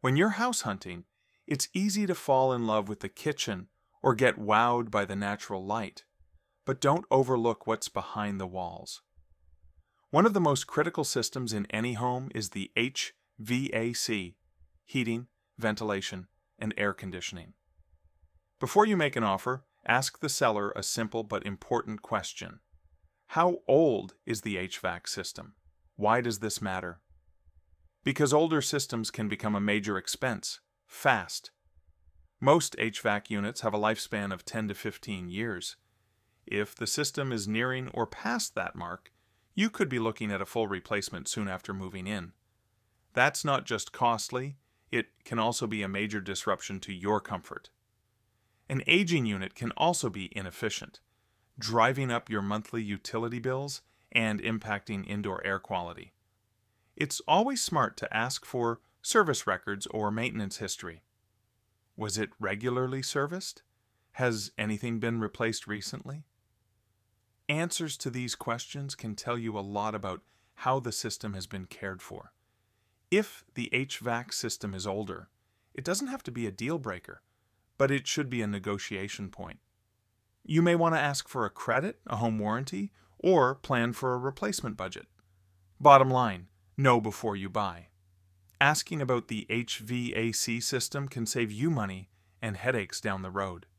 When you're house hunting, it's easy to fall in love with the kitchen or get wowed by the natural light, but don't overlook what's behind the walls. One of the most critical systems in any home is the HVAC, heating, ventilation, and air conditioning. Before you make an offer, ask the seller a simple but important question. How old is the HVAC system? Why does this matter? Because older systems can become a major expense, fast. Most HVAC units have a lifespan of 10 to 15 years. If the system is nearing or past that mark, you could be looking at a full replacement soon after moving in. That's not just costly, it can also be a major disruption to your comfort. An aging unit can also be inefficient, driving up your monthly utility bills and impacting indoor air quality. It's always smart to ask for service records or maintenance history. Was it regularly serviced? Has anything been replaced recently? Answers to these questions can tell you a lot about how the system has been cared for. If the HVAC system is older, it doesn't have to be a deal breaker, but it should be a negotiation point. You may want to ask for a credit, a home warranty, or plan for a replacement budget. Bottom line, know before you buy. Asking about the HVAC system can save you money and headaches down the road.